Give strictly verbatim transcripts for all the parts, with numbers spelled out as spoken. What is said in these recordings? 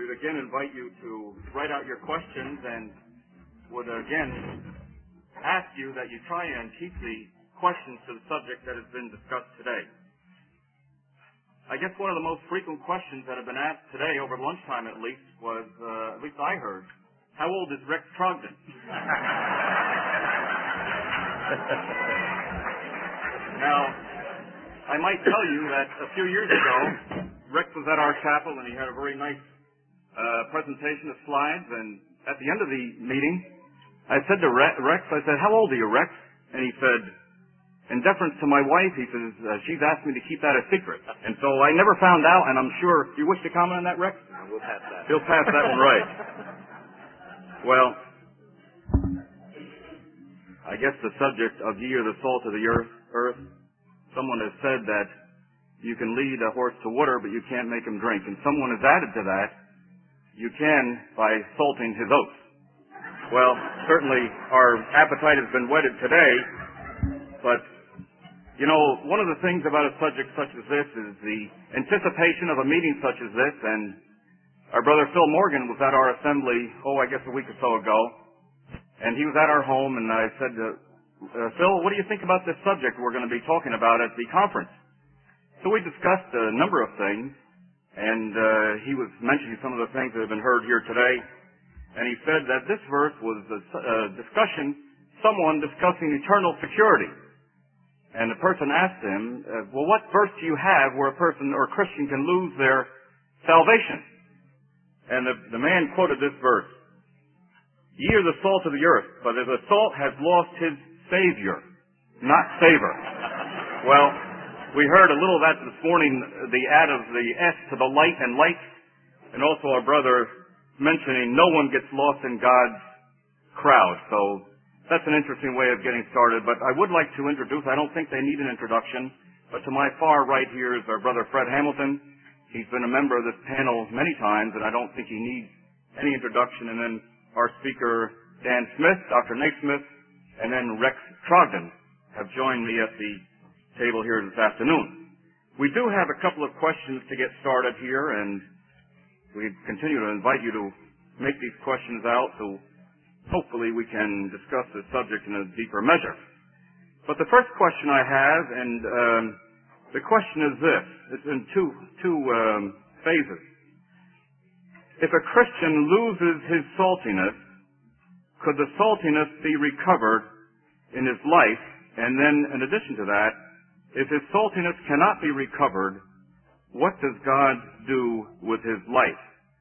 we would again invite you to write out your questions and would again ask you that you try and keep the questions to the subject that has been discussed today. I guess one of the most frequent questions that have been asked today, over lunchtime at least, was, uh, at least I heard, how old is Rex Trogdon? Now, I might tell you that a few years ago, Rex was at our chapel and he had a very nice uh, presentation of slides, and at the end of the meeting, I said to Rex, I said, how old are you, Rex? And he said, in deference to my wife, he says, uh, she's asked me to keep that a secret. And so I never found out, and I'm sure, do you wish to comment on that, Rex? No, we'll pass that. He'll pass that one right. Well, I guess the subject of ye are the salt of the earth, earth, someone has said that you can lead a horse to water, but you can't make him drink. And someone has added to that, you can by salting his oats. Well, certainly our appetite has been whetted today, but, you know, one of the things about a subject such as this is the anticipation of a meeting such as this, and our brother Phil Morgan was at our assembly, oh, I guess a week or so ago, and he was at our home, and I said, uh, uh, Phil, what do you think about this subject we're going to be talking about at the conference? So we discussed a number of things, and uh, he was mentioning some of the things that have been heard here today, and he said that this verse was a, a discussion, someone discussing eternal security. And the person asked him, uh, well, what verse do you have where a person or a Christian can lose their salvation? And the, the man quoted this verse, ye are the salt of the earth, but if the salt has lost his savior, not savor. Well, we heard a little of that this morning, the add of the S to the light and light, and also our brother mentioning no one gets lost in God's crowd. So that's an interesting way of getting started. But I would like to introduce, I don't think they need an introduction, but to my far right here is our brother Fred Hamilton. He's been a member of this panel many times, and I don't think he needs any introduction. And then our speaker, Dan Smith, Doctor Naismith, and then Rex Trogdon have joined me at the table here this afternoon. We do have a couple of questions to get started here, and we continue to invite you to make these questions out so hopefully we can discuss this subject in a deeper measure. But the first question I have, and um, the question is this, it's in two, two um, phases. If a Christian loses his saltiness, could the saltiness be recovered in his life? And then in addition to that, if his saltiness cannot be recovered, what does God do with his life?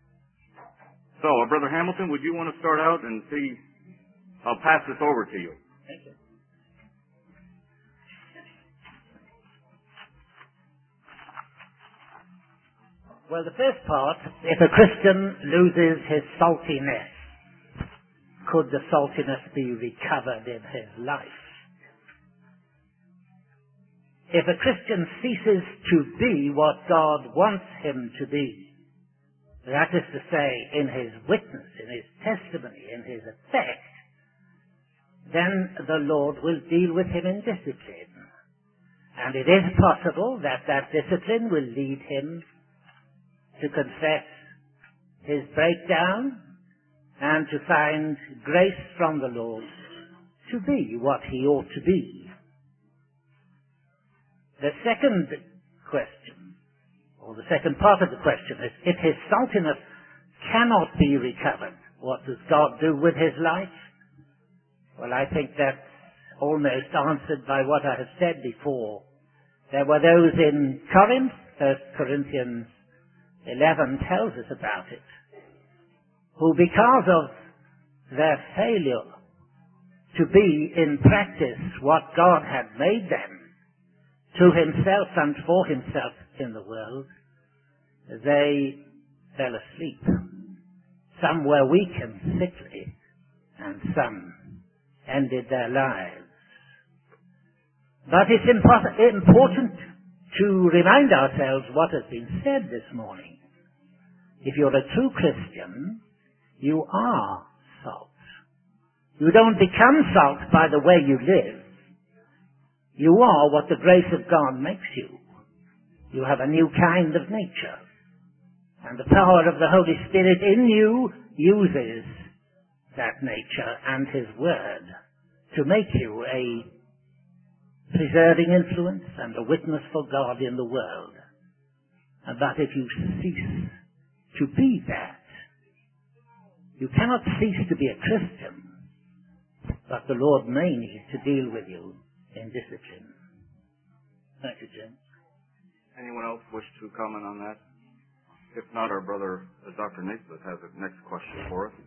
So, uh, Brother Hamilton, would you want to start out and see? I'll pass this over to you. Thank you. Well, the first part, if a Christian loses his saltiness, could the saltiness be recovered in his life? If a Christian ceases to be what God wants him to be, that is to say, in his witness, in his testimony, in his effect, then the Lord will deal with him in discipline. And it is possible that that discipline will lead him to confess his breakdown and to find grace from the Lord to be what he ought to be. The second question, or the second part of the question is, if his saltiness cannot be recovered, what does God do with his life? Well, I think that's almost answered by what I have said before. There were those in Corinth, First Corinthians eleven tells us about it, who because of their failure to be in practice what God had made them, to himself and for himself in the world, they fell asleep. Some were weak and sickly, and some ended their lives. But it's impo- important to remind ourselves what has been said this morning. If you're a true Christian, you are salt. You don't become salt by the way you live. You are what the grace of God makes you. You have a new kind of nature. And the power of the Holy Spirit in you uses that nature and His Word to make you a preserving influence and a witness for God in the world. And that if you cease to be that, you cannot cease to be a Christian, but the Lord may need to deal with you in discipline. Thank you, Jim. Anyone else wish to comment on that? If not, our brother, uh, Doctor Naismith, has a next question for us.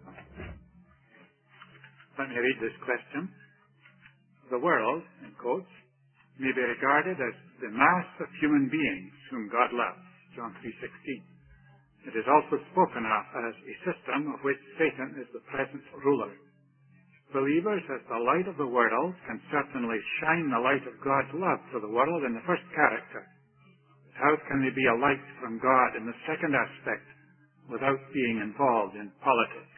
Let me read this question. The world, in quotes, may be regarded as the mass of human beings whom God loves, John three sixteen. It is also spoken of as a system of which Satan is the present ruler. Believers, as the light of the world, can certainly shine the light of God's love to the world in the first character. But how can they be a light from God in the second aspect without being involved in politics?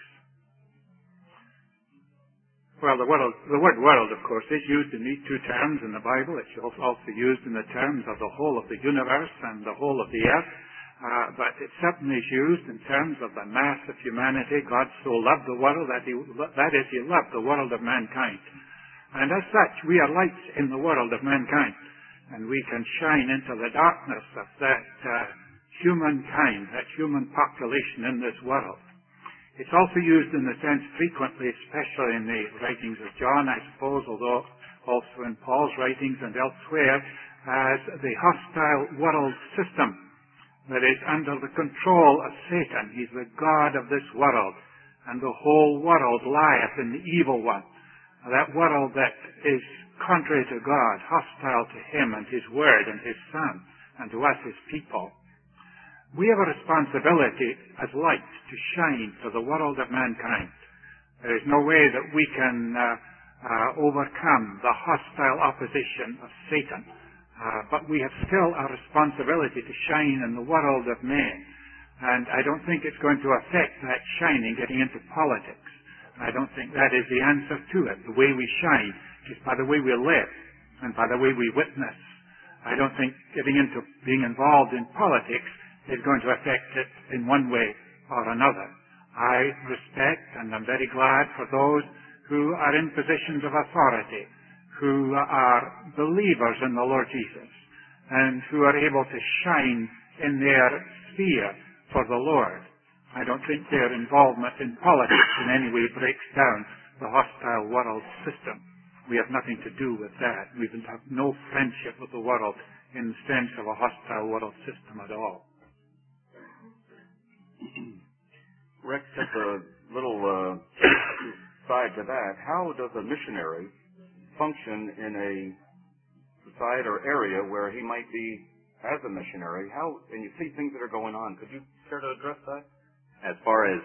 Well, the, world, the word world, of course, is used in these two terms in the Bible. It's also used in the terms of the whole of the universe and the whole of the earth. Uh, but it certainly is used in terms of the mass of humanity. God so loved the world that, he, that is, He loved the world of mankind. And as such, we are lights in the world of mankind. And we can shine into the darkness of that uh, humankind, that human population in this world. It's also used in the sense frequently, especially in the writings of John, I suppose, although also in Paul's writings and elsewhere, as the hostile world system that is under the control of Satan. He's the God of this world, and the whole world lieth in the evil one. That world that is contrary to God, hostile to Him and His Word and His Son, and to us, His people. We have a responsibility as light to shine to the world of mankind. There is no way that we can uh, uh, overcome the hostile opposition of Satan. Uh, but we have still a responsibility to shine in the world of men. And I don't think it's going to affect that shining getting into politics. I don't think that is the answer to it. The way we shine is by the way we live and by the way we witness. I don't think getting into being involved in politics is going to affect it in one way or another. I respect and I'm very glad for those who are in positions of authority, who are believers in the Lord Jesus, and who are able to shine in their sphere for the Lord. I don't think their involvement in politics in any way breaks down the hostile world system. We have nothing to do with that. We have no friendship with the world in the sense of a hostile world system at all. Rex, just a little uh, side to that. How does a missionary function in a society or area where he might be as a missionary? How, and you see things that are going on. Could you care to address that? As far as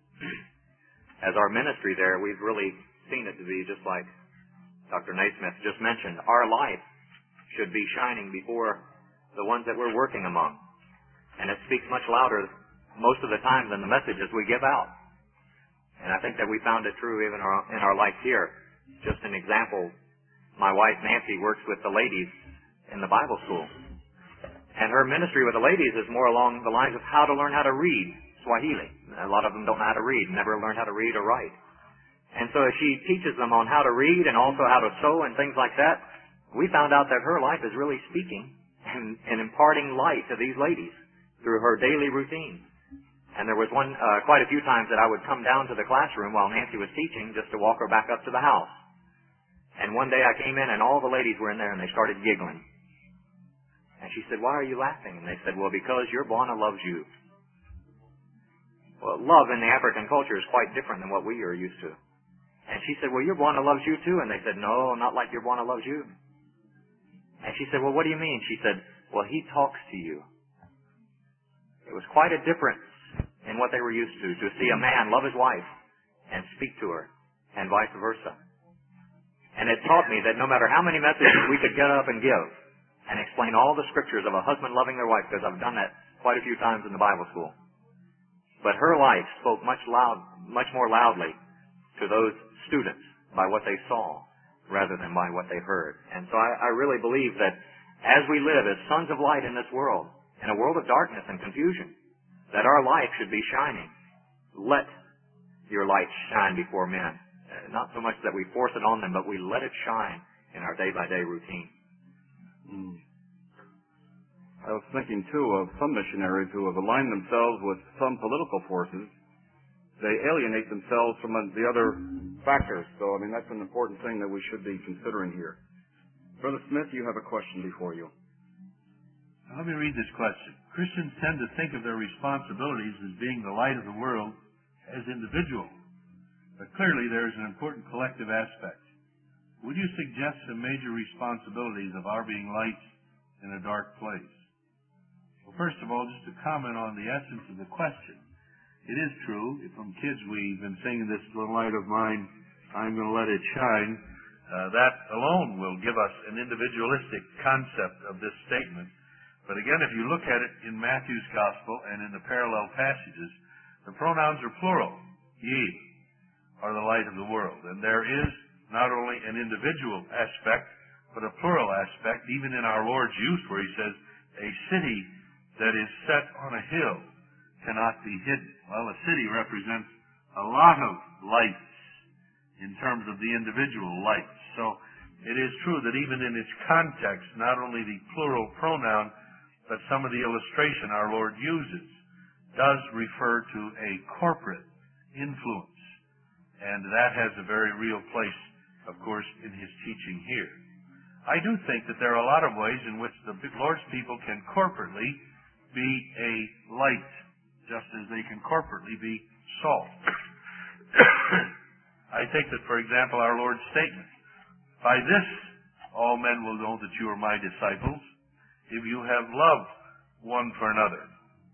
as our ministry there, we've really seen it to be just like Doctor Naismith just mentioned. Our life should be shining before the ones that we're working among. And it speaks much louder most of the time than the messages we give out. And I think that we found it true even our, in our life here. Just an example, my wife Nancy works with the ladies in the Bible school. And her ministry with the ladies is more along the lines of how to learn how to read Swahili. A lot of them don't know how to read, never learned how to read or write. And so she teaches them on how to read and also how to sew and things like that. We found out that her life is really speaking and, and imparting light to these ladies through her daily routine. And there was one, uh, quite a few times that I would come down to the classroom while Nancy was teaching just to walk her back up to the house. And one day I came in and all the ladies were in there and they started giggling. And she said, "Why are you laughing?" And they said, "Well, because your Bwana loves you." Well, love in the African culture is quite different than what we are used to. And she said, "Well, your Bwana loves you too." And they said, "No, not like your Bwana loves you." And she said, "Well, what do you mean?" She said, "Well, he talks to you." It was quite a difference in what they were used to, to see a man love his wife and speak to her, and vice versa. And it taught me that no matter how many messages we could get up and give and explain all the scriptures of a husband loving their wife, because I've done that quite a few times in the Bible school, but her life spoke much loud, much more loudly to those students by what they saw rather than by what they heard. And so I, I really believe that as we live as sons of light in this world, in a world of darkness and confusion, that our life should be shining. Let your light shine before men. Uh, not so much that we force it on them, but we let it shine in our day-by-day routine. Mm. I was thinking, too, of some missionaries who have aligned themselves with some political forces. They alienate themselves from the other factors. So, I mean, that's an important thing that we should be considering here. Brother Smith, you have a question before you. Now, let me read this question. Christians tend to think of their responsibilities as being the light of the world as individuals. But clearly there is an important collective aspect. Would you suggest some major responsibilities of our being lights in a dark place? Well, first of all, just to comment on the essence of the question. It is true, from kids we've been singing this little light of mine, I'm going to let it shine. Uh, that alone will give us an individualistic concept of this statement. But again, if you look at it in Matthew's Gospel and in the parallel passages, the pronouns are plural. Ye are the light of the world. And there is not only an individual aspect, but a plural aspect, even in our Lord's use where he says, a city that is set on a hill cannot be hidden. Well, a city represents a lot of lights in terms of the individual lights. So it is true that even in its context, not only the plural pronoun, but some of the illustration our Lord uses does refer to a corporate influence. And that has a very real place, of course, in his teaching here. I do think that there are a lot of ways in which the Lord's people can corporately be a light, just as they can corporately be salt. I think that, for example, our Lord's statement, by this all men will know that you are my disciples, if you have love one for another.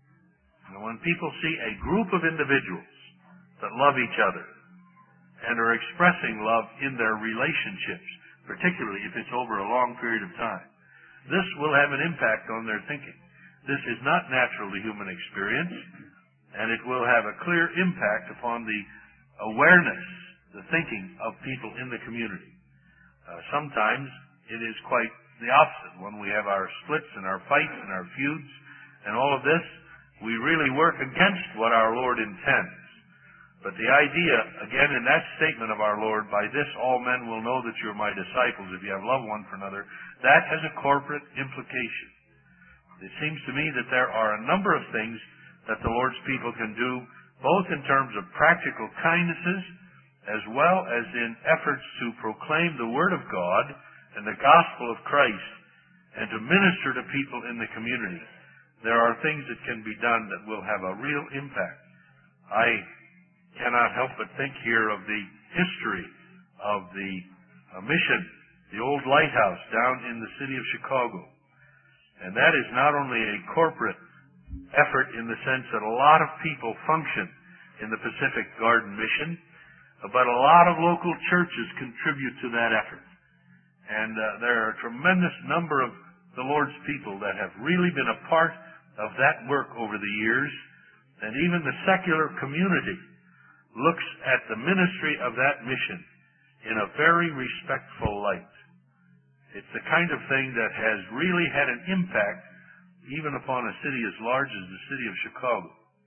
And when people see a group of individuals that love each other and are expressing love in their relationships, particularly if it's over a long period of time, this will have an impact on their thinking. This is not natural to human experience, and it will have a clear impact upon the awareness, the thinking of people in the community. Uh, sometimes it is quite the opposite. When we have our splits and our fights and our feuds and all of this, we really work against what our Lord intends. But the idea, again, in that statement of our Lord, by this all men will know that you're my disciples if you have love one for another, that has a corporate implication. It seems to me that there are a number of things that the Lord's people can do, both in terms of practical kindnesses, as well as in efforts to proclaim the Word of God and the gospel of Christ, and to minister to people in the community. There are things that can be done that will have a real impact. I cannot help but think here of the history of the uh, mission, the old lighthouse down in the city of Chicago. And that is not only a corporate effort in the sense that a lot of people function in the Pacific Garden Mission, but a lot of local churches contribute to that effort. And uh, there are a tremendous number of the Lord's people that have really been a part of that work over the years. And even the secular community looks at the ministry of that mission in a very respectful light. It's the kind of thing that has really had an impact even upon a city as large as the city of Chicago.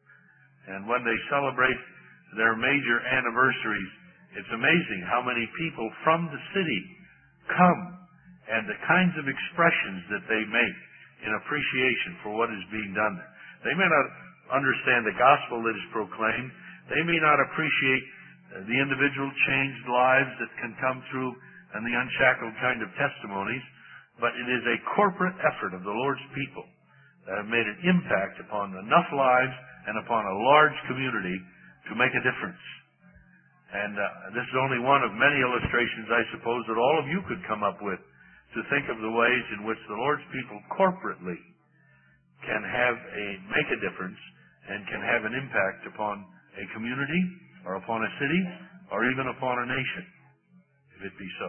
And when they celebrate their major anniversaries, it's amazing how many people from the city come and the kinds of expressions that they make in appreciation for what is being done there. They may not understand the gospel that is proclaimed. They may not appreciate the individual changed lives that can come through and the unshackled kind of testimonies, but it is a corporate effort of the Lord's people that have made an impact upon enough lives and upon a large community to make a difference. And uh, this is only one of many illustrations, I suppose, that all of you could come up with to think of the ways in which the Lord's people corporately can have a make a difference and can have an impact upon a community or upon a city or even upon a nation, if it be so.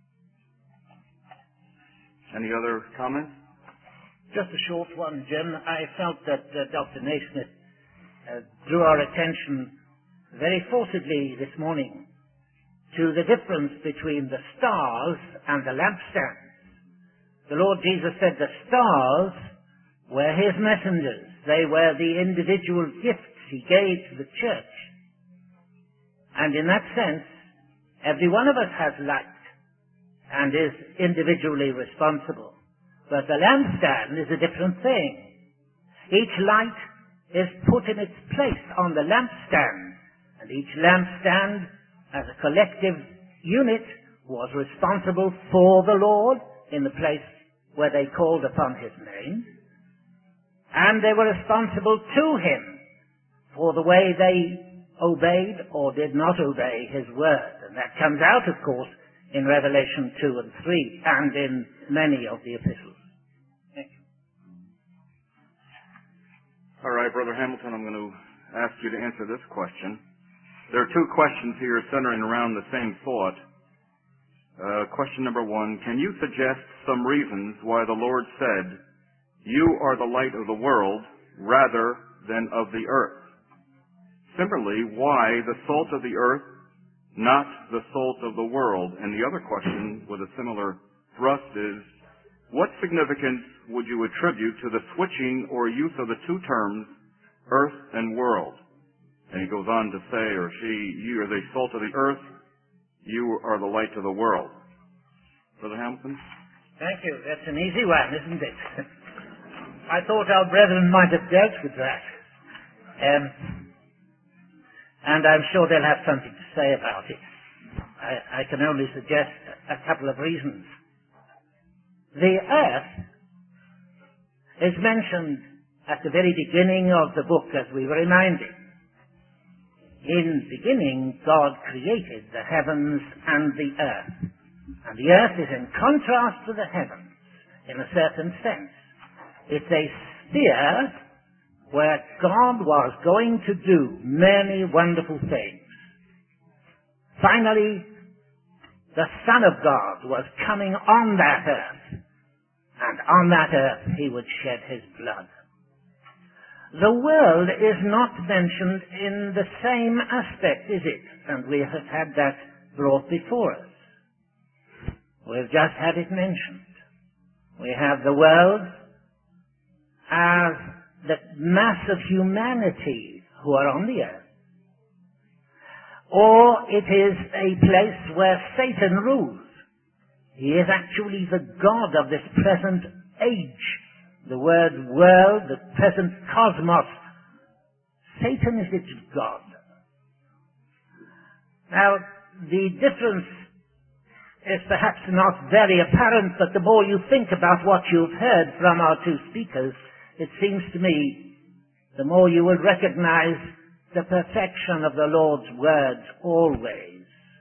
Any other comments? Just a short one, Jim. I felt that uh, Doctor Naismith uh, drew our attention very forcibly this morning to the difference between the stars and the lampstands. The Lord Jesus said the stars were his messengers. They were the individual gifts he gave to the church. And in that sense, every one of us has light and is individually responsible. But the lampstand is a different thing. Each light is put in its place on the lampstand, and each lampstand, as a collective unit, was responsible for the Lord in the place where they called upon his name, and they were responsible to him for the way they obeyed or did not obey his word. And that comes out, of course, in Revelation two and three, and in many of the epistles. Thank you. All right, Brother Hamilton, I'm going to ask you to answer this question. There are two questions here centering around the same thought. Uh, question number one, can you suggest some reasons why the Lord said, "You are the light of the world," rather than of the earth? Similarly, why the salt of the earth, not the salt of the world? And the other question with a similar thrust is, what significance would you attribute to the switching or use of the two terms, earth and world? And he goes on to say, or she, you are the salt of the earth, you are the light of the world. Brother Hamilton? Thank you. That's an easy one, isn't it? I thought our brethren might have dealt with that. Um, and I'm sure they'll have something to say about it. I, I can only suggest a couple of reasons. The earth is mentioned at the very beginning of the book, as we were reminded. In the beginning, God created the heavens and the earth. And the earth is in contrast to the heavens, in a certain sense. It's a sphere where God was going to do many wonderful things. Finally, the Son of God was coming on that earth, and on that earth he would shed his blood. The world is not mentioned in the same aspect, is it? And we have had that brought before us. We've just had it mentioned. We have the world as the mass of humanity who are on the earth. Or it is a place where Satan rules. He is actually the god of this present age. The word world, the present cosmos. Satan is its god. Now, the difference is perhaps not very apparent, but the more you think about what you've heard from our two speakers, it seems to me, the more you will recognize the perfection of the Lord's words always.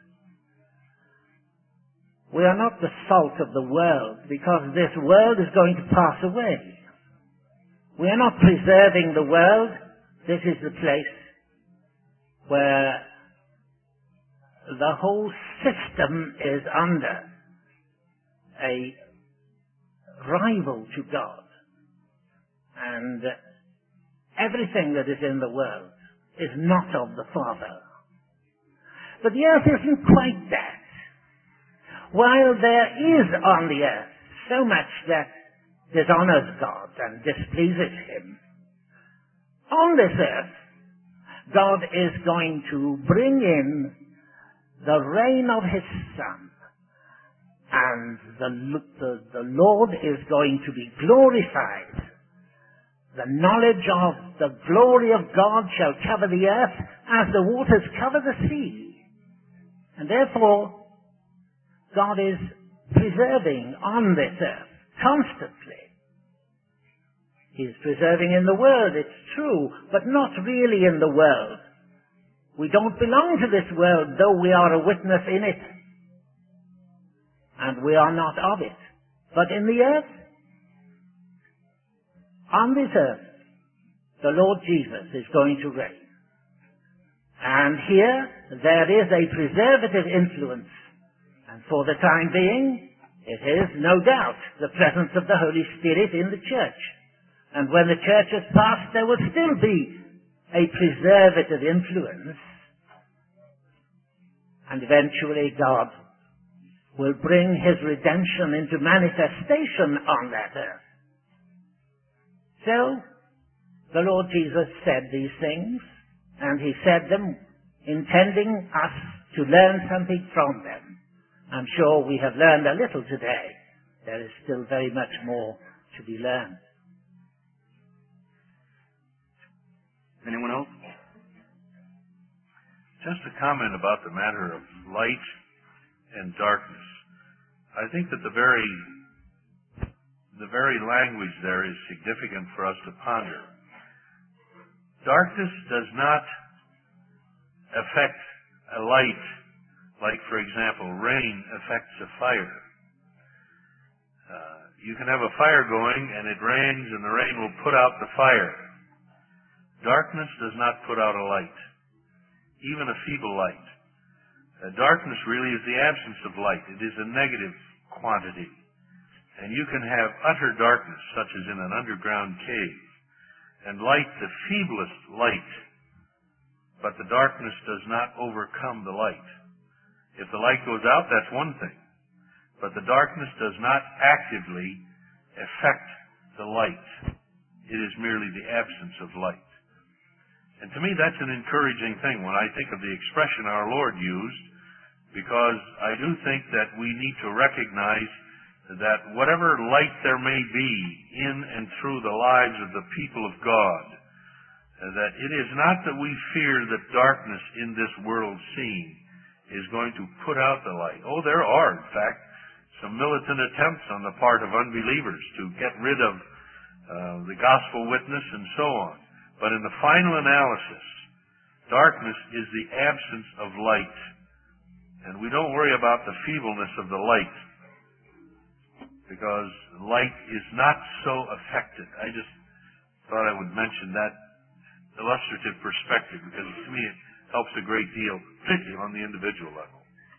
We are not the salt of the world, because this world is going to pass away. We are not preserving the world. This is the place where the whole system is under a rival to God. And everything that is in the world is not of the Father. But the earth isn't quite that. While there is on the earth so much that dishonors God and displeases him, on this earth, God is going to bring in the reign of his Son, and the, the, the Lord is going to be glorified. The knowledge of the glory of God shall cover the earth as the waters cover the sea. And therefore, God is preserving on this earth constantly. He is preserving in the world, it's true, but not really in the world. We don't belong to this world, though we are a witness in it. And we are not of it. But in the earth, on this earth, the Lord Jesus is going to reign. And here, there is a preservative influence. And for the time being, it is, no doubt, the presence of the Holy Spirit in the church. And when the church has passed, there will still be a preservative influence. And eventually God will bring his redemption into manifestation on that earth. So, the Lord Jesus said these things, and he said them intending us to learn something from them. I'm sure we have learned a little today. There is still very much more to be learned. Anyone else? Just a comment about the matter of light and darkness. I think that the very the very language there is significant for us to ponder. Darkness does not affect a light like, for example, rain affects a fire. Uh, you can have a fire going and it rains and the rain will put out the fire. Darkness does not put out a light, even a feeble light. Uh, darkness really is the absence of light. It is a negative quantity. And you can have utter darkness, such as in an underground cave, and light the feeblest light, but the darkness does not overcome the light. If the light goes out, that's one thing, but the darkness does not actively affect the light. It is merely the absence of light. And to me, that's an encouraging thing when I think of the expression our Lord used, because I do think that we need to recognize that whatever light there may be in and through the lives of the people of God, that it is not that we fear that darkness in this world seen is going to put out the light. Oh, there are, in fact, some militant attempts on the part of unbelievers to get rid of uh, the gospel witness and so on. But in the final analysis, darkness is the absence of light. And we don't worry about the feebleness of the light, because light is not so affected. I just thought I would mention that illustrative perspective, because to me it helps a great deal, particularly on the individual level.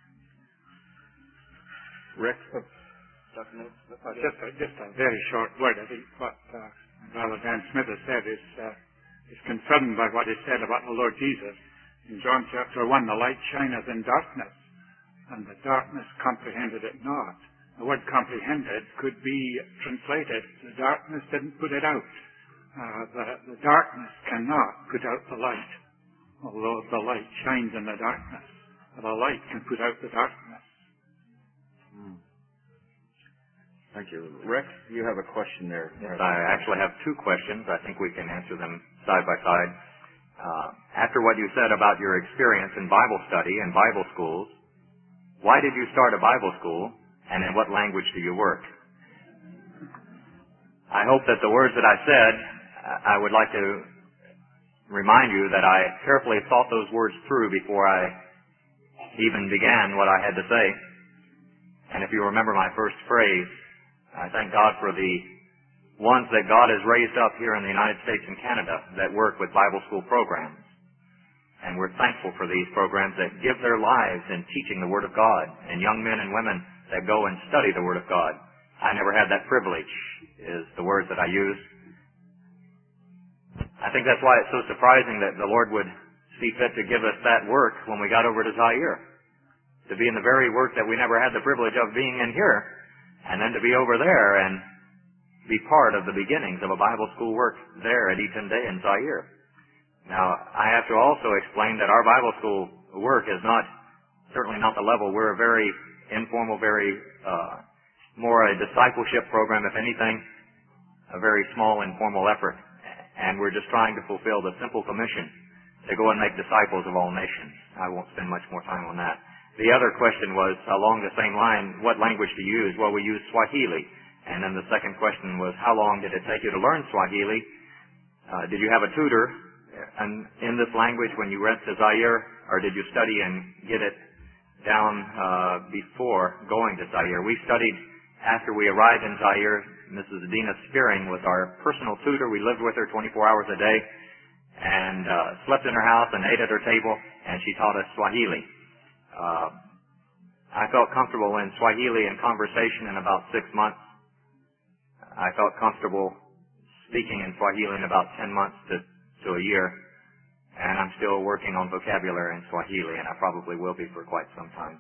Rick? Just a, just a very short word. I think what uh, Brother Dan Smith has said is, uh, is confirmed by what is said about the Lord Jesus. In John chapter one, the light shineth in darkness, and the darkness comprehended it not. The word comprehended could be translated, the darkness didn't put it out. Uh, the, the darkness cannot put out the light, although the light shines in the darkness. The light can put out the darkness. Hmm. Thank you. Rex, you have a question there. Yes, I actually have two questions. I think we can answer them side by side. Uh, after what you said about your experience in Bible study and Bible schools, why did you start a Bible school, and in what language do you work? I hope that the words that I said, I would like to remind you that I carefully thought those words through before I even began what I had to say. And if you remember my first phrase, I thank God for the ones that God has raised up here in the United States and Canada that work with Bible school programs. And we're thankful for these programs that give their lives in teaching the Word of God, and young men and women that go and study the Word of God. I never had that privilege, is the word that I use. I think that's why it's so surprising that the Lord would see fit to give us that work when we got over to Zaire. To be in the very work that we never had the privilege of being in here, and then to be over there and be part of the beginnings of a Bible school work there at Eton Day in Zaire. Now, I have to also explain that our Bible school work is not, certainly not the level. We're a very informal, very, uh, more a discipleship program, if anything, a very small, informal effort. And we're just trying to fulfill the simple commission to go and make disciples of all nations. I won't spend much more time on that. The other question was, along the same line, what language do you use? Well, we use Swahili. And then the second question was, how long did it take you to learn Swahili? Uh, did you have a tutor and in this language when you went to Zaire, or did you study and get it down uh, before going to Zaire? We studied after we arrived in Zaire. Missus Adina Spearing was our personal tutor. We lived with her twenty-four hours a day and uh, slept in her house and ate at her table, and she taught us Swahili. Uh, I felt comfortable in Swahili in conversation in about six months. I felt comfortable speaking in Swahili in about ten months to, to a year. And I'm still working on vocabulary in Swahili, and I probably will be for quite some time.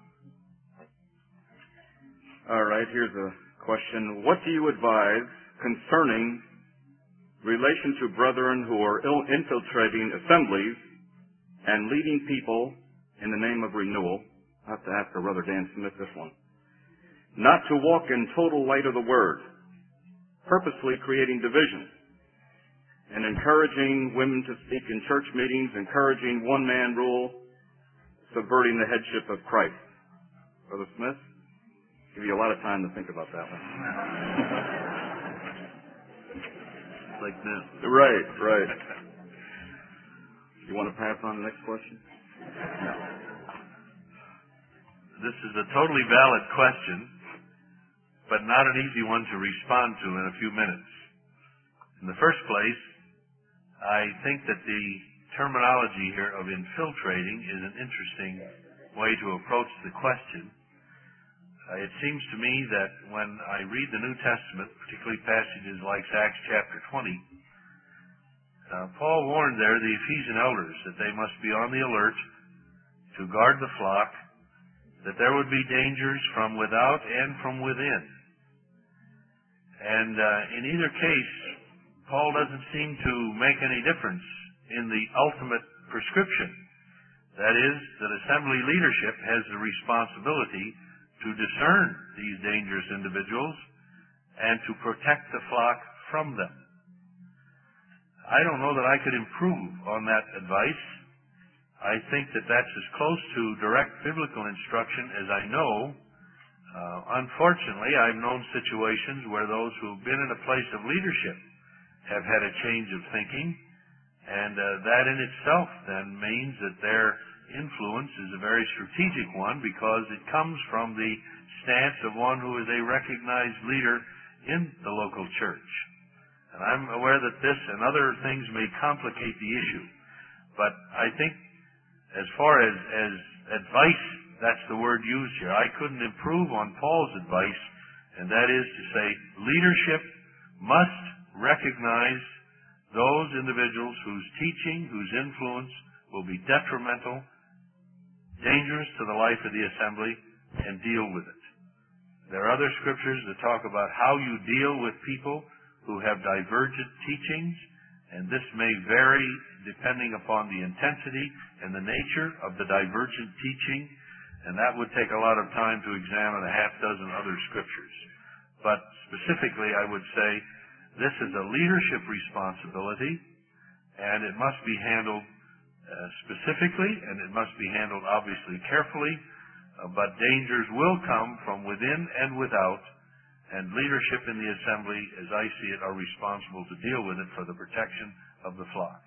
All right, here's a question. What do you advise concerning relation to brethren who are infiltrating assemblies and leading people in the name of renewal. I have to ask our brother Dan Smith this one. Not to walk in total light of the word, purposely creating division and encouraging women to speak in church meetings, encouraging one-man rule, subverting the headship of Christ. Brother Smith, give you a lot of time to think about that one. Like this. Right, right. You want to pass on the next question? This is a totally valid question, but not an easy one to respond to in a few minutes. In the first place, I think that the terminology here of infiltrating is an interesting way to approach the question. Uh, it seems to me that when I read the New Testament, particularly passages like Acts chapter twenty, uh, Paul warned there the Ephesian elders that they must be on the alert to guard the flock, that there would be dangers from without and from within. And uh, in either case, Paul doesn't seem to make any difference in the ultimate prescription. That is, that assembly leadership has the responsibility to discern these dangerous individuals and to protect the flock from them. I don't know that I could improve on that advice. I think that that's as close to direct biblical instruction as I know. Uh, unfortunately, I've known situations where those who've been in a place of leadership have had a change of thinking, and uh, that in itself then means that their influence is a very strategic one because it comes from the stance of one who is a recognized leader in the local church. And I'm aware that this and other things may complicate the issue, but I think as far as, as advice, that's the word used here. I couldn't improve on Paul's advice, and that is to say leadership must recognize those individuals whose teaching, whose influence will be detrimental, dangerous to the life of the assembly, and deal with it. There are other scriptures that talk about how you deal with people who have divergent teachings, and this may vary depending upon the intensity and the nature of the divergent teaching, and that would take a lot of time to examine a half dozen other scriptures. But specifically, I would say this is a leadership responsibility, and it must be handled uh, specifically, and it must be handled obviously carefully, uh, but dangers will come from within and without, and leadership in the assembly, as I see it, are responsible to deal with it for the protection of the flock.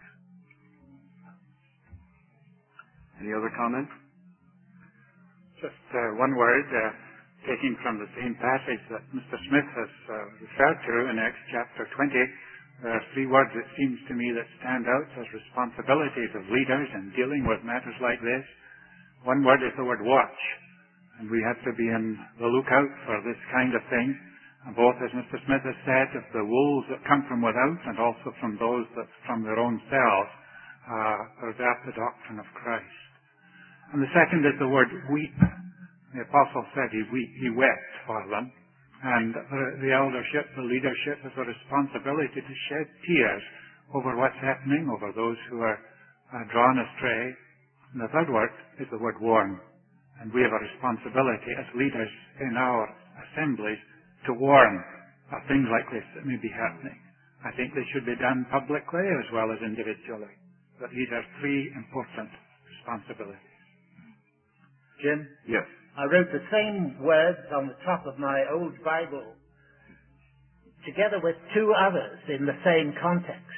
Any other comments? Just uh, one word, uh, taking from the same passage that Mister Smith has uh, referred to in Acts chapter twenty. There are three words, it seems to me, that stand out as responsibilities of leaders in dealing with matters like this. One word is the word watch. And we have to be on the lookout for this kind of thing. And both, as Mister Smith has said, of the wolves that come from without and also from those that from their own selves uh, pervert the doctrine of Christ. And the second is the word weep. The apostle said he, weep, he wept for them. And the, the eldership, the leadership, has a responsibility to shed tears over what's happening, over those who are uh, drawn astray. And the third word is the word warn. And we have a responsibility as leaders in our assemblies to warn of things like this that may be happening. I think they should be done publicly as well as individually. But these are three important responsibilities. Jim? Yes. I wrote the same words on the top of my old Bible together with two others in the same context.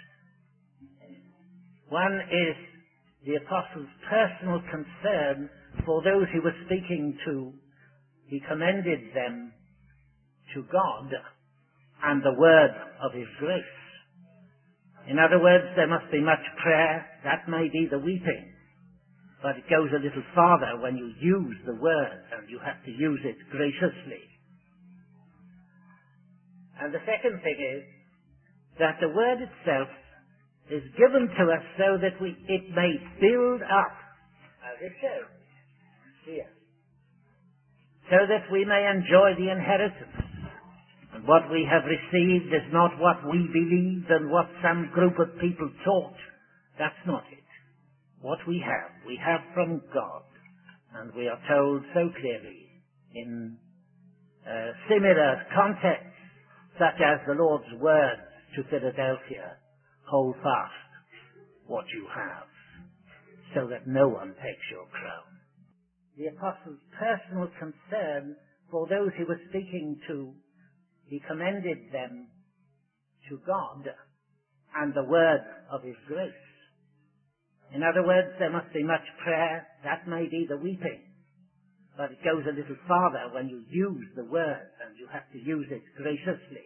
One is the apostle's personal concern for those he was speaking to. He commended them to God and the word of his grace. In other words, there must be much prayer. That may be the weeping. But it goes a little farther when you use the word, and you have to use it graciously. And the second thing is that the word itself is given to us so that we, it may build up, as it shows here, so that we may enjoy the inheritance. And And what we have received is not what we believed and what some group of people taught. That's not it. What we have, we have from God. And we are told so clearly in uh, similar contexts, such as the Lord's words to Philadelphia, hold fast what you have, so that no one takes your crown. The apostle's personal concern for those he was speaking to, he commended them to God and the word of his grace. In other words, there must be much prayer. That may be the weeping. But it goes a little farther when you use the word, and you have to use it graciously.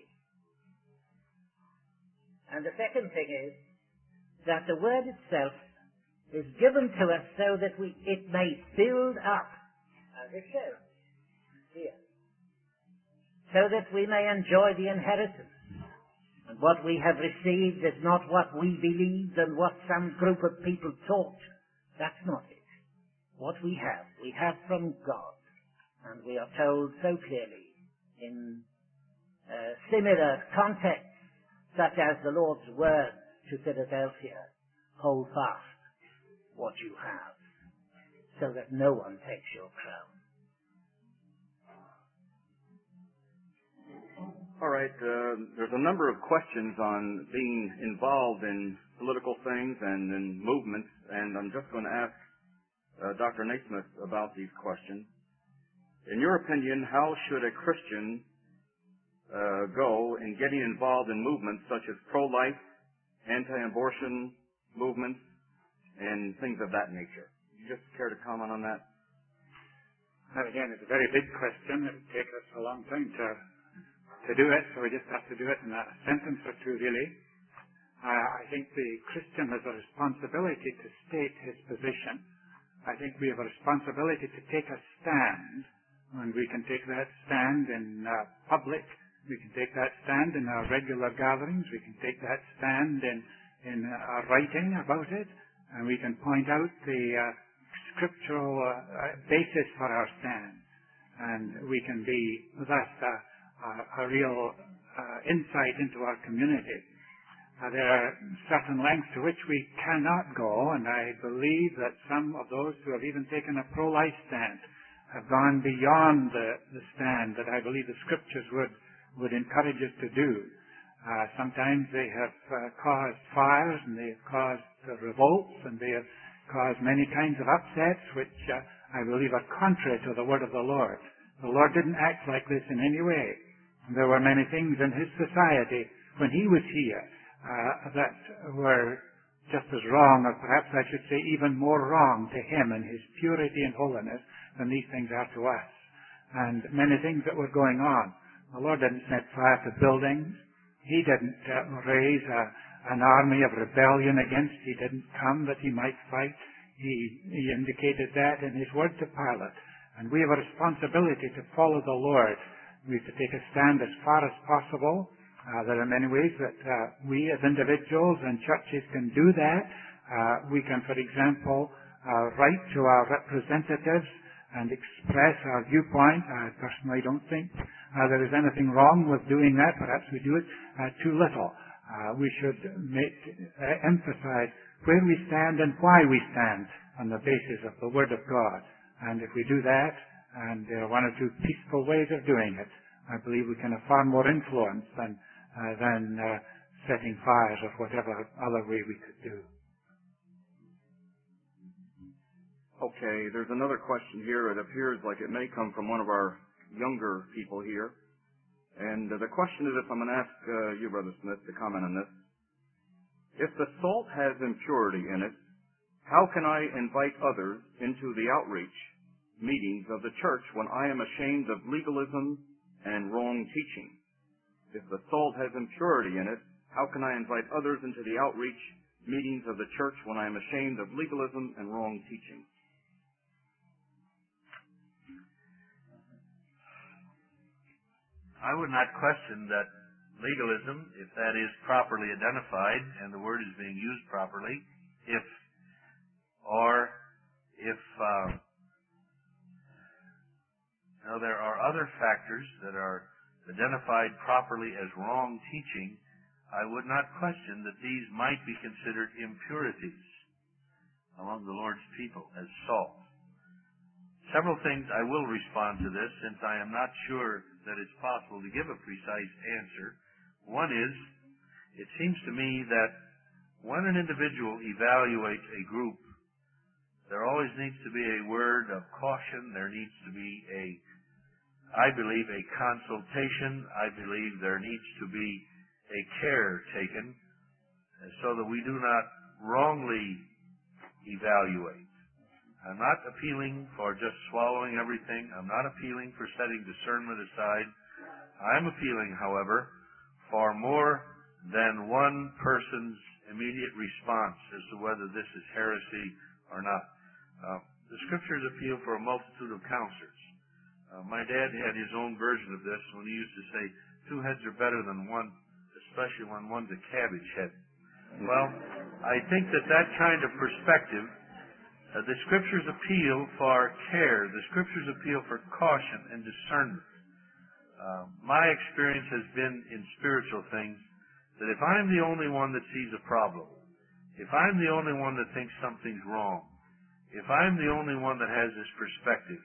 And the second thing is that the word itself is given to us so that we, it may build up, as it says here, so that we may enjoy the inheritance. And what we have received is not what we believed and what some group of people taught. That's not it. What we have, we have from God. And we are told so clearly in uh, similar contexts, such as the Lord's words to Philadelphia, hold fast what you have, so that no one takes your crown. All right, uh, there's a number of questions on being involved in political things and in movements, and I'm just going to ask uh, Doctor Naismith about these questions. In your opinion, how should a Christian uh, go in getting involved in movements such as pro-life, anti-abortion movements, and things of that nature? You just care to comment on that? That again is a very big question. It would take us a long time to to do it, so we just have to do it in a sentence or two, really. Uh, I think the Christian has a responsibility to state his position. I think we have a responsibility to take a stand, and we can take that stand in uh, public. We can take that stand in our regular gatherings. We can take that stand in, in our writing about it, and we can point out the uh, scriptural uh, basis for our stand. And we can be thus uh, a, a real uh, insight into our community. Uh, there are certain lengths to which we cannot go, and I believe that some of those who have even taken a pro-life stand have gone beyond the, the stand that I believe the Scriptures would, would encourage us to do. Uh, sometimes they have uh, caused fires, and they have caused uh, revolts, and they have caused many kinds of upsets, which uh, I believe are contrary to the Word of the Lord. The Lord didn't act like this in any way. There were many things in His society when He was here uh, that were just as wrong, or perhaps I should say even more wrong to Him in His purity and holiness than these things are to us. And many things that were going on. The Lord didn't set fire to buildings. He didn't uh, raise a, an army of rebellion against. He didn't come that He might fight. He, he indicated that in His word to Pilate. And we have a responsibility to follow the Lord. We have to take a stand as far as possible. Uh, there are many ways that uh, we as individuals and churches can do that. Uh, we can, for example, uh, write to our representatives and express our viewpoint. I personally don't think uh, there is anything wrong with doing that. Perhaps we do it uh, too little. Uh, we should make, uh, emphasize where we stand and why we stand on the basis of the Word of God. And if we do that, and there are one or two peaceful ways of doing it, I believe we can have far more influence than, uh, than uh, setting fires or whatever other way we could do. Okay, there's another question here. It appears like it may come from one of our younger people here. And uh, the question is, if I'm going to ask uh, you, Brother Smith, to comment on this. If the salt has impurity in it, how can I invite others into the outreach meetings of the church when I am ashamed of legalism and wrong teaching? If the salt has impurity in it, how can I invite others into the outreach meetings of the church when I am ashamed of legalism and wrong teaching? I would not question that legalism, if that is properly identified and the word is being used properly, if or if uh, Now, there are other factors that are identified properly as wrong teaching, I would not question that these might be considered impurities among the Lord's people as salt. Several things I will respond to this, since I am not sure that it's possible to give a precise answer. One is, it seems to me that when an individual evaluates a group, there always needs to be a word of caution. There needs to be a, I believe, a consultation. I believe there needs to be a care taken so that we do not wrongly evaluate. I'm not appealing for just swallowing everything. I'm not appealing for setting discernment aside. I'm appealing, however, for more than one person's immediate response as to whether this is heresy or not. Uh, the Scriptures appeal for a multitude of counselors. Uh, my dad had his own version of this when he used to say, two heads are better than one, especially when one's a cabbage head. Well, I think that that kind of perspective, uh, the Scriptures appeal for care. The Scriptures appeal for caution and discernment. Uh, my experience has been in spiritual things that if I'm the only one that sees a problem, if I'm the only one that thinks something's wrong, if I'm the only one that has this perspective,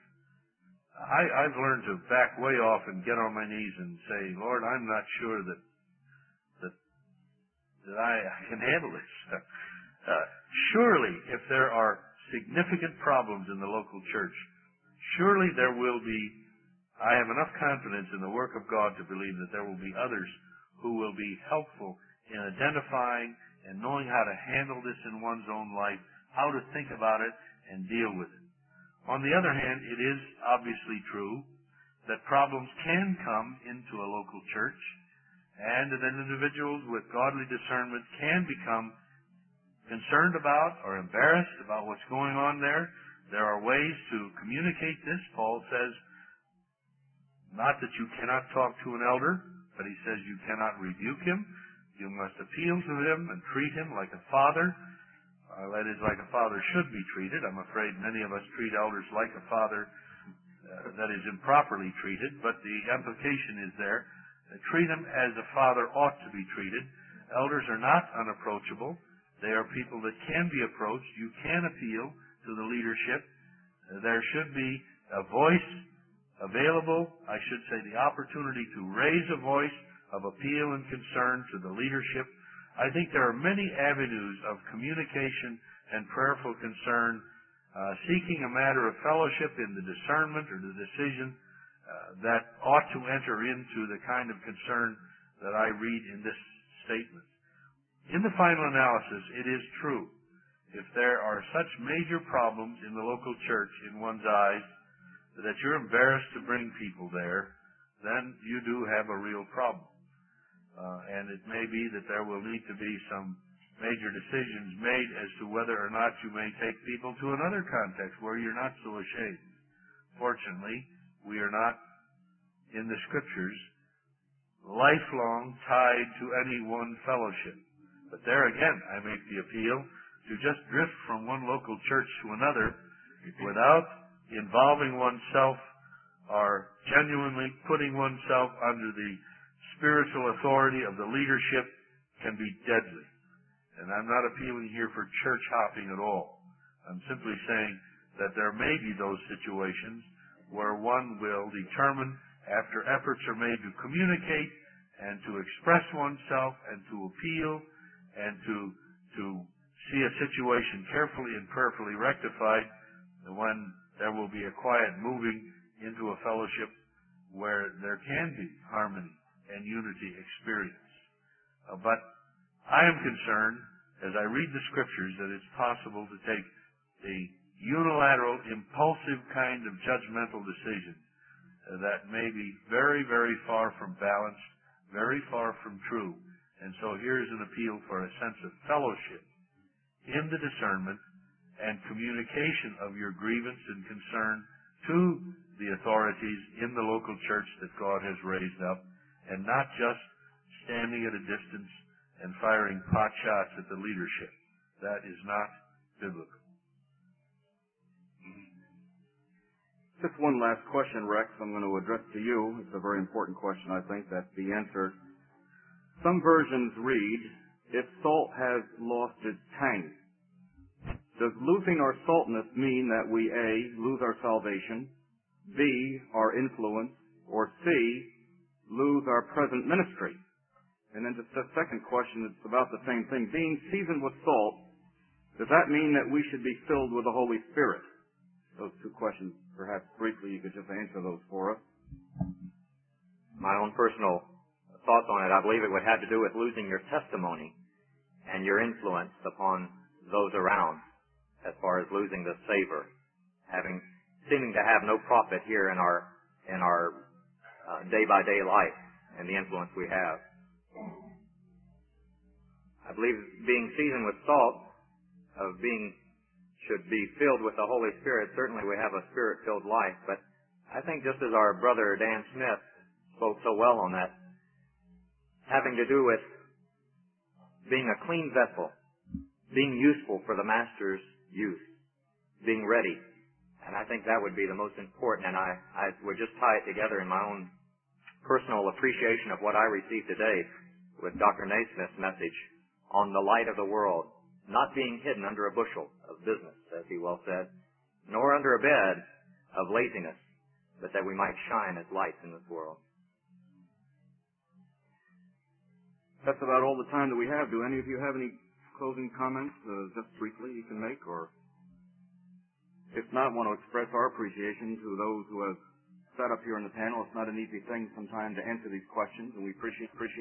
I, I've learned to back way off and get on my knees and say, Lord, I'm not sure that that that I can handle this. Uh, surely, if there are significant problems in the local church, surely there will be, I have enough confidence in the work of God to believe that there will be others who will be helpful in identifying and knowing how to handle this in one's own life, how to think about it and deal with it. On the other hand, it is obviously true that problems can come into a local church, and that individuals with godly discernment can become concerned about or embarrassed about what's going on there. There are ways to communicate this. Paul says, not that you cannot talk to an elder, but he says you cannot rebuke him. You must appeal to him and treat him like a father. Uh, that is, like a father should be treated. I'm afraid many of us treat elders like a father uh, that is improperly treated, but the implication is there. Uh, treat them as a father ought to be treated. Elders are not unapproachable. They are people that can be approached. You can appeal to the leadership. Uh, there should be a voice available, I should say the opportunity to raise a voice of appeal and concern to the leadership. I think there are many avenues of communication and prayerful concern, uh, seeking a matter of fellowship in the discernment or the decision uh, that ought to enter into the kind of concern that I read in this statement. In the final analysis, it is true. If there are such major problems in the local church in one's eyes that you're embarrassed to bring people there, then you do have a real problem. Uh, and it may be that there will need to be some major decisions made as to whether or not you may take people to another context where you're not so ashamed. Fortunately, we are not, in the Scriptures, lifelong tied to any one fellowship. But there again, I make the appeal to just drift from one local church to another without involving oneself or genuinely putting oneself under the spiritual authority of the leadership can be deadly. And I'm not appealing here for church hopping at all. I'm simply saying that there may be those situations where one will determine, after efforts are made to communicate and to express oneself and to appeal and to to see a situation carefully and prayerfully rectified, when there will be a quiet moving into a fellowship where there can be harmony and unity experience. Uh, but I am concerned, as I read the Scriptures, that it's possible to take the unilateral, impulsive kind of judgmental decision uh, that may be very, very far from balanced, very far from true. And so here's an appeal for a sense of fellowship in the discernment and communication of your grievance and concern to the authorities in the local church that God has raised up, and not just standing at a distance and firing pot shots at the leadership. That is not biblical. Just one last question, Rex, I'm going to address to you. It's a very important question, I think, that be answered. Some versions read, if salt has lost its tang. Does losing our saltness mean that we, A, lose our salvation, B, our influence, or C, lose our present ministry? And then just a second question, it's about the same thing. Being seasoned with salt, does that mean that we should be filled with the Holy Spirit? Those two questions, perhaps briefly, you could just answer those for us. My own personal thoughts on it, I believe it would have to do with losing your testimony and your influence upon those around, as far as losing the savor, having seeming to have no profit here in our in our uh, day-by-day life and the influence we have. I believe being seasoned with salt, of being should be filled with the Holy Spirit. Certainly we have a Spirit-filled life, but I think just as our brother Dan Smith spoke so well on that, having to do with being a clean vessel, being useful for the Master's use, being ready. And I think that would be the most important, and I, I would just tie it together in my own personal appreciation of what I received today with Doctor Naismith's message on the light of the world, not being hidden under a bushel of business, as he well said, nor under a bed of laziness, but that we might shine as lights in this world. That's about all the time that we have. Do any of you have any closing comments, uh, just briefly, you can make? Or if not, want to express our appreciation to those who have sat up here in the panel. It's not an easy thing sometimes to answer these questions, and we appreciate appreciate